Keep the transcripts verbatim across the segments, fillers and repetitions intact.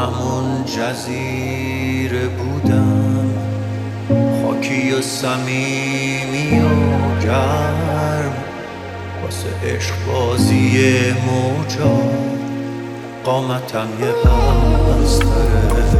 همون جزیره بودم، خاکی و صمیمی و گرم، واسه عشق بازی موجا قامتم یه بستره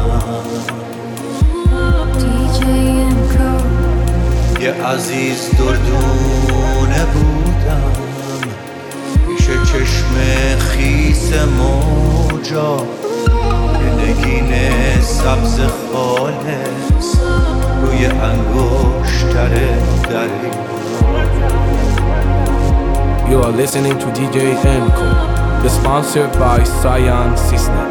یه عزیز دردونه بودم، پیش چشم خیس موجا، یه نگین سبز خالص روی انگشتر دریا. You are listening to D J Emco, sponsored by Cyan System.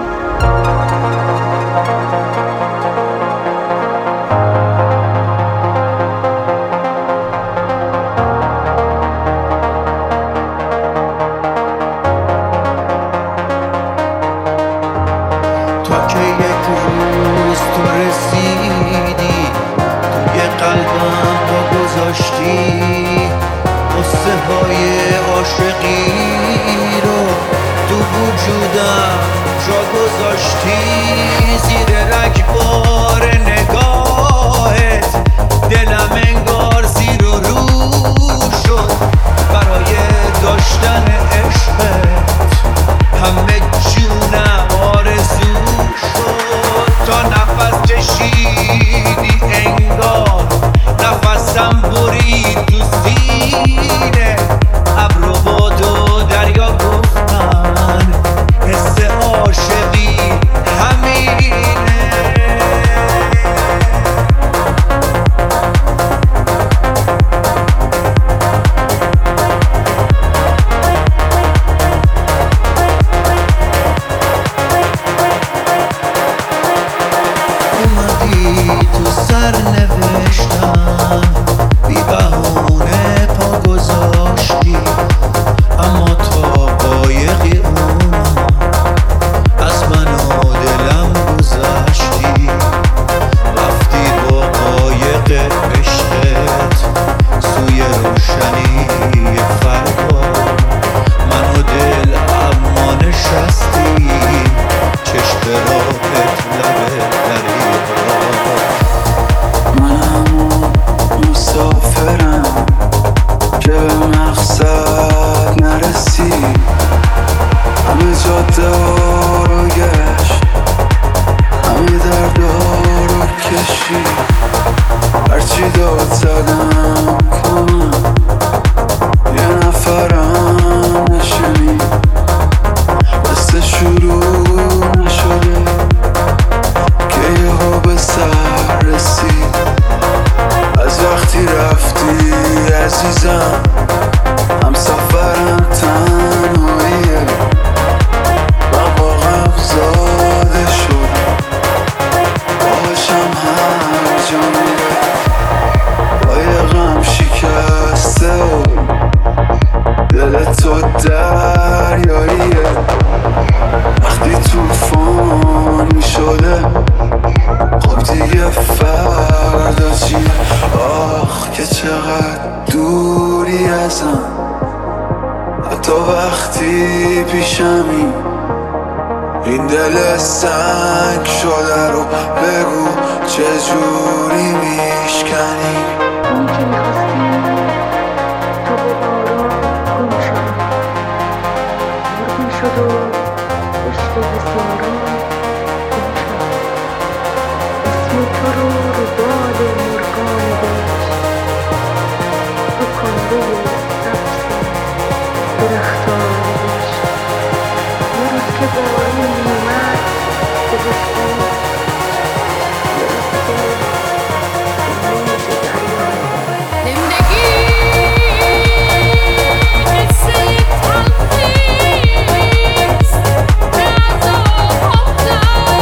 تا که یک روز تو رسیدی، توی قلبم پا گذاشتی، قصه های عاشقی رو تو وجودم جا گذاشتی. زیر رگبار نگاهت دلم انگار زیر و رو شد، برای داشتن عشقت همه جونم آرزو شد. تا نفس کشیدی انگار نفسم برید تو سینه، ابر و باد و دریا گفتن حس عاشقی همینه. اومدی تو سر نوشتم، بی بهونه پا گذاشتی، اما تا قایقی اومد از من و دلم گذشتی. رفتی با قایق عشقت سوی روشنی فردا، من و دل اما نشستیم چشم راهت لب دریا. منم مسافرم که به مقصد نرسید، همه جاده رو گشت، همه دردا رو کشید، هرچی داد زدم کنم یه نفرم نشنید، قصه شروع نشده که یهو به سر رسید. از وقتی رفتی عزیزم هم سفرم تنهاییه، من واقعا زاده شدم باهاشم هر جا میره. قایقم شکسته و دل تو دریاییه، وقتی توفانی شده خب دیگه فردا چیه؟ آخ که چقدر دوری ازم، حتی وقتی پیشمی این دل سنگ شده رو بگو چجوری میشکنی. اونی که میخواستی تا با باران گم شد، مرغون شد و پشت بسیاران گم شد. اسم تو رو رو بال مرغان داشت، رو کنده سبز درختان داشت. یه روز که بارون میومد به بستان، یه روز که به موج دریا. زندگی قصه تلخیست که عذاب افتاد،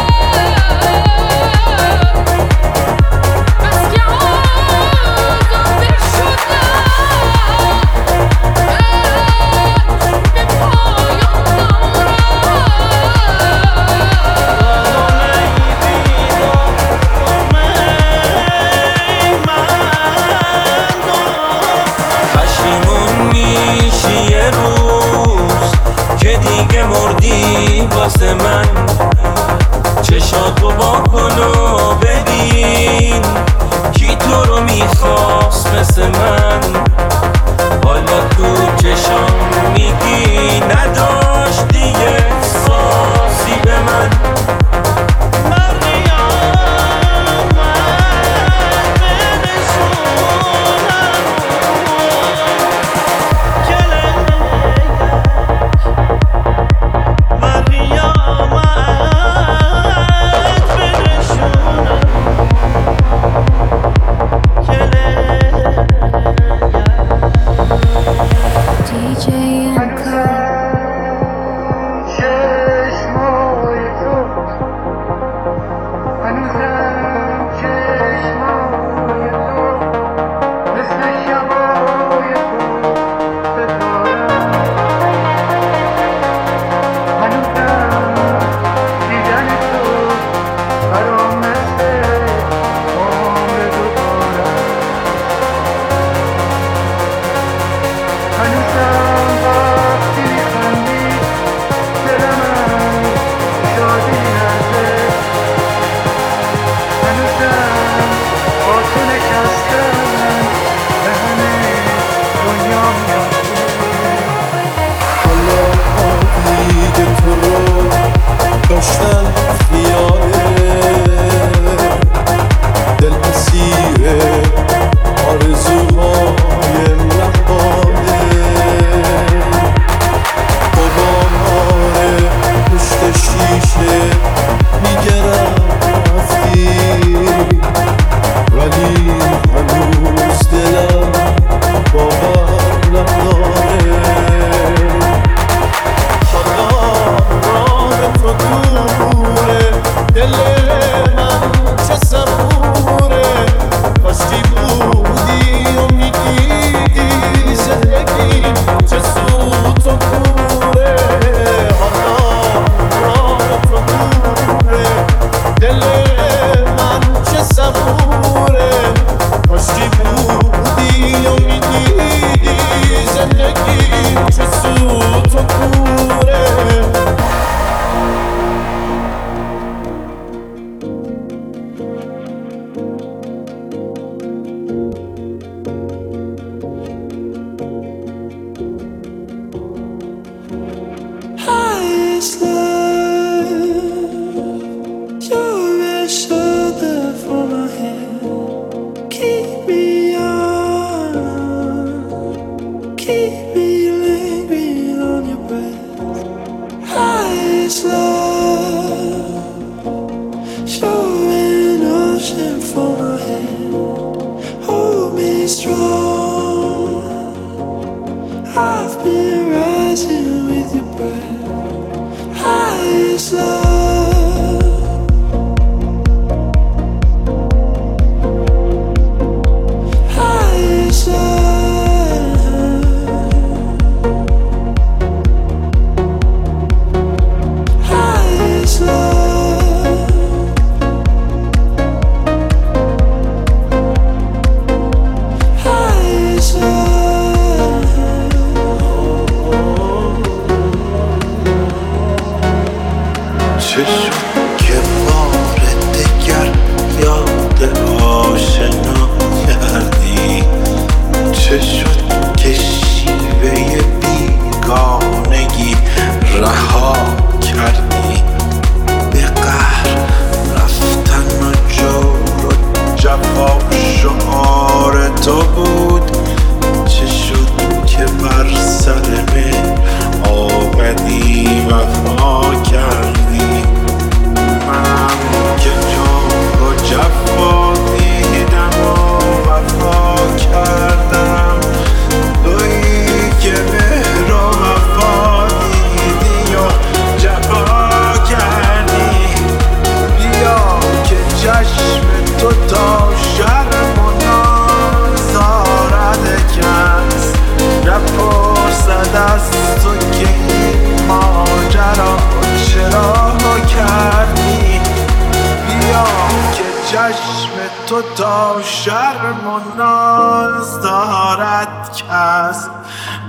بس که آزاده شدم به پایان واسه من چشاتو با کنو ببین کی تو رو میخواست مثل من حالا تو چشام میگی نداشت دیگه احساسی به من D J and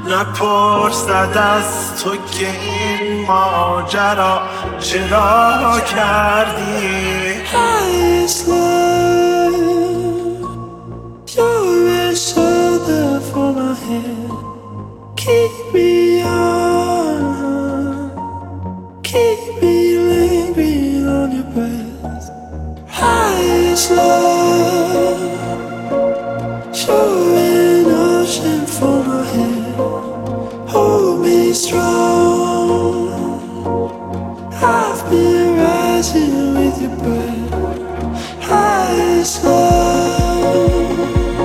نپرسد از تو که این ماجرا چرا کردی. Highest love, you're a shoulder for my head. Keep me on, keep me lingering on your breath. Highest love, you're an ocean for my head. Hold me strong, I've been rising with your breath. Highest love,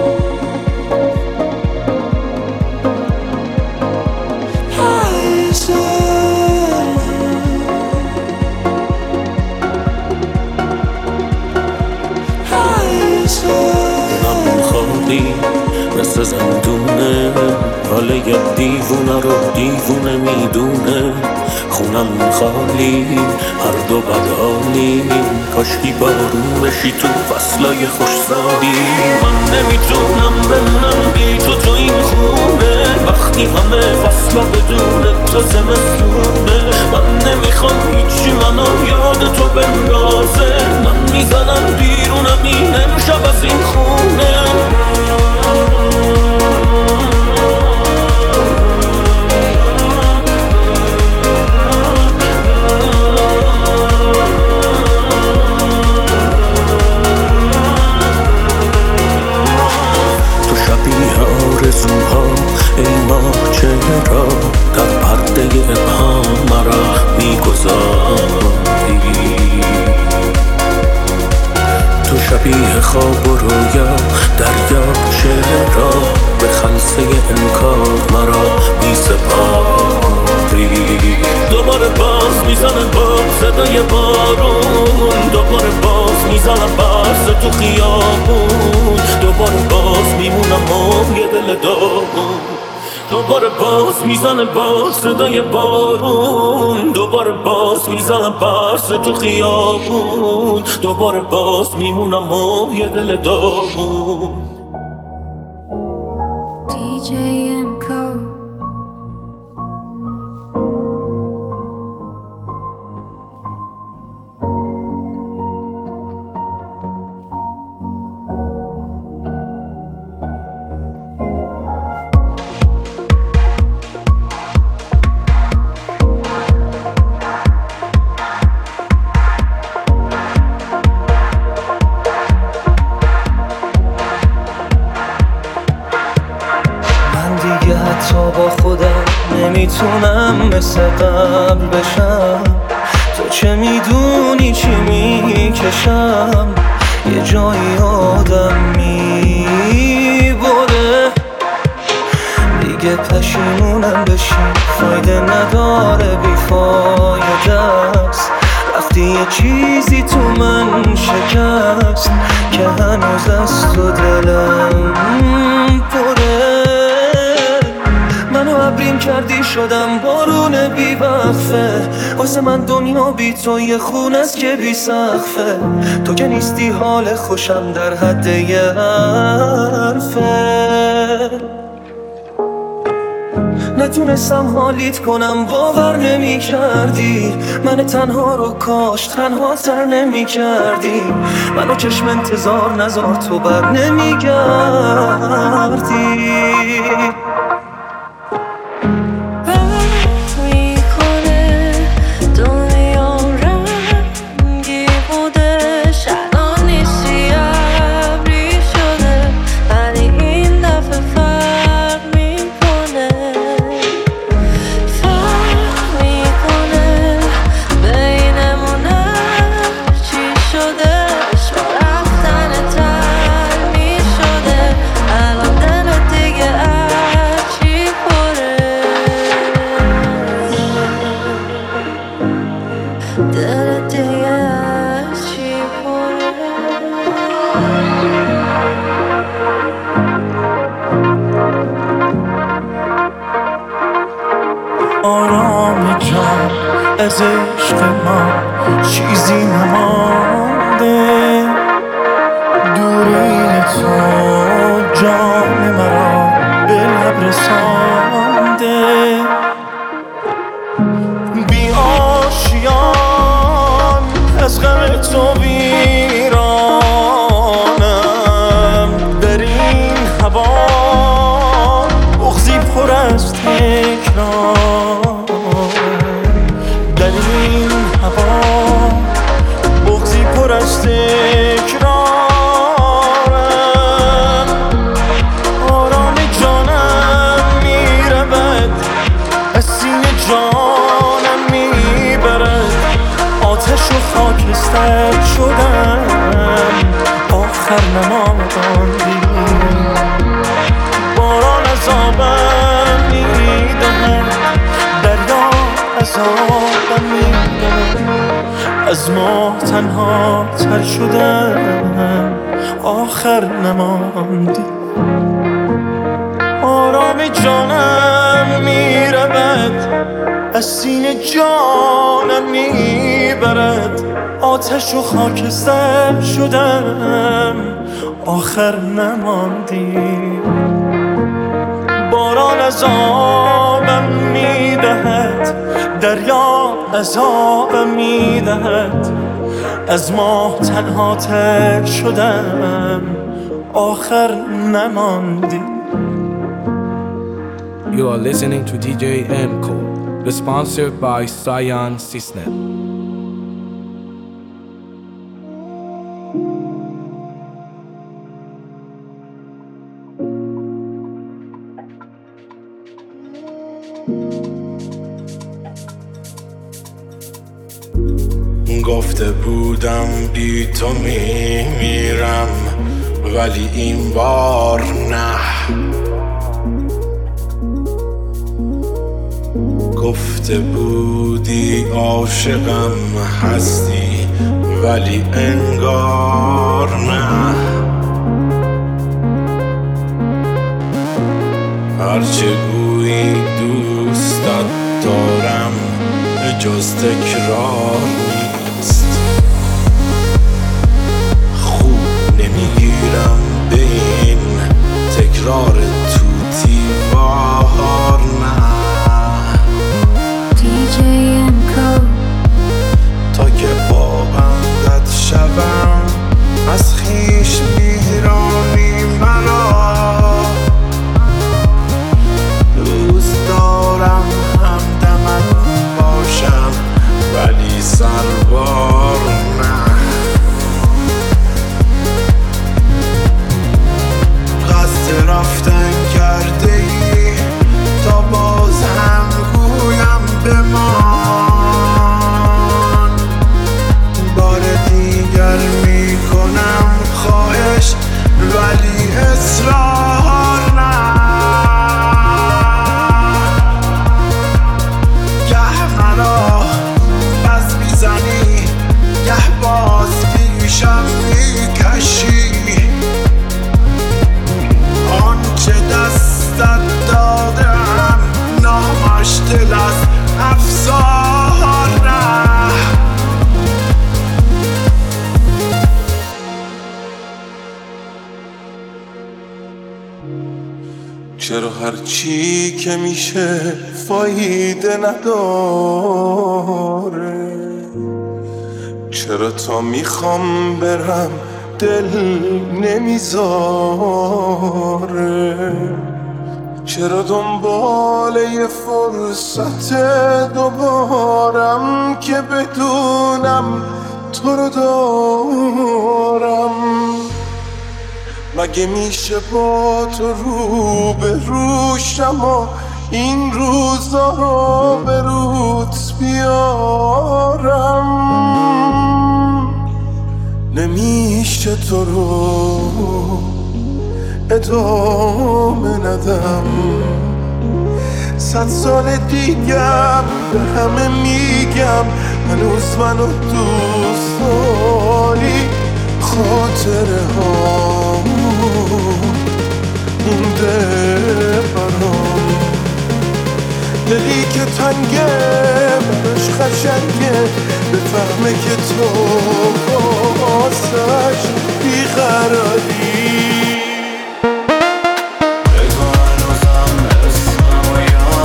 highest love, highest love. من خالی مثل زندونه، حال یه دیوونه رو دیوونه میدونه. خونم خالی هر دو بدحالی، کاشکی بارون بشی تو فصلای خوشسالی. من نمیتونم بمونم بی تو تو این خونه، وقتی همه فصلا بدون تو زمستونه. من نمیخوام هیچی منو یاد تو بندازه، من میزنم بیرونم این امشب از این خونه. آرزوها ای ماه چرا در پرده ابهام مرا میگذاری. تو شبیه خواب و رویا دریا چرا به خلسه انکار مرا میسپاری. دوباره باز میزنه باز صدای بارون، دوباره باز میزنم برس تو خیابون. دوباره باز میمونم و یه دل داغون، دوباره باز میزنه باز صدای بارون. دوباره باز میزنم برس تو خیابون، دوباره باز میمونم و یه دل داغون. دی جی ام کو حتی با خودم نمیتونم مثل قبل بشم. تو چه میدونی چی میکشم، یه جایی آدم میبره. دیگه پشیمونم بشی فایده نداره، بیفایده است. رفتی یه چیزی تو من شکست که هنوز از تو دلم پره. منو ابریم کردی شدم بارون بی وقفه، واسه من دنیا بی تو یه خون است که بی سقفه. تو که نیستی حال خوشم در حد یه حرفه. نتونستم حالیت کنم باور نمی کردی، من تنها رو کاش تنها تر نمی کردی. منو چشم انتظار نذار تو بر نمی گردی. آرام جان از عشق ما چیزی نمانده، دوری تو جان مرا به لب رسانده. بنده بی آشیان از غم تو ویرانم در این هوا بغضی پر از تکرار در این هوا بغضی پر از تکرارم آرام جانم میرود از سینه جانم میبرد آتش و خاکستر شدم آخر نماندی باران عذابم میدهد دریا عذابم میدهد از ما تنها تر شدم آخر نماندی آرام جانم میرود از سینه جانم میبرد آتش و خاکستر شدم آخر نماندی باران عذابم میدهد دریا عذابم میدهد از ما تنها تر شدم آخر نماندی. You are listening to دی جی M-Co, sponsored by Cyan Sisnet. گفته بودم بی تو میمیرم ولی این بار نه گفته بودی عاشقم هستی ولی انگار نه هرچه گویی دوستت دارم جز تکرار نیست خوب نمیگیرم به این تکرار توتی بار نه دی جی M-Co. تا که با بندت شوم از خیش میرانی مرا دوست دارم همدمت باشم ولی سربار نه قصد رفتن کرده ای تا باز هم گویم بمان بار دیگر میکنم خواهش ولی اصرار نه گه مرا بس میزنی گه باز پیشم میکشی آنچه دستت دادم نامش دل است افسار نه چرا هرچی که میشه فایده نداره چرا تا میخوام برم دل نمیذاره چرا دنبال یه فرصت دوبارم که بدونم تو رو دارم مگه میشه با تو رو به روشم و این روزا رو به روت بیارم نمیشه تو رو ادامه ندم صد سال دیگم به همه میگم هنوز منو دوست داری خاطره ها مونده برام دلی که تنگه براش قشنگه بفهمه که تو واسش بیقراری بگو هنوزم اسممو یادت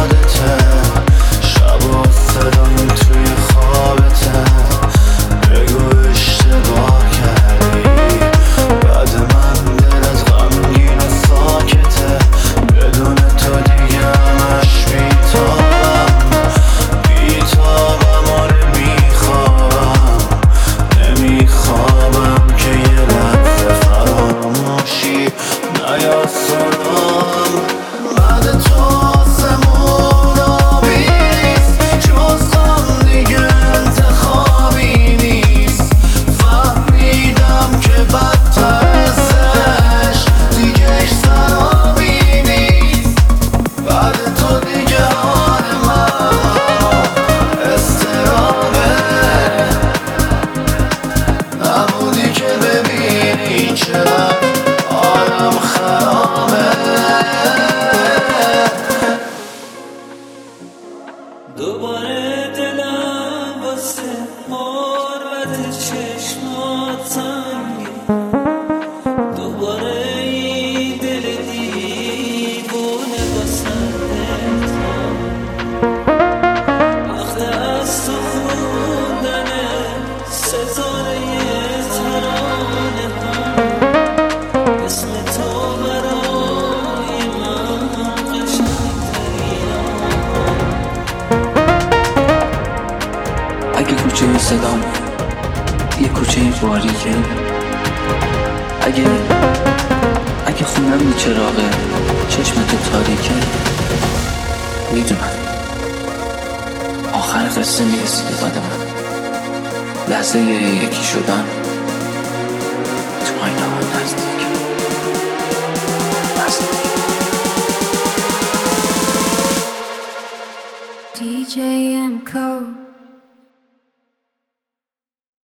دوباره دلم واسه حرمت چشمات تنگه، دوباره این دل دیوونه واسه دلتام، وقت از تو خوندن ستاره ترانه هم، اسم تو برای من قشنگ‌ترین. اگه کوچه صدام یه کوچه باریکه، اگه اگه خونم بی چراغه چشم تو تاریکه، میدونم آخر قصه میرسی به قدم من، لحظه یکی شدن تو آینه ها نزدیک نزدیک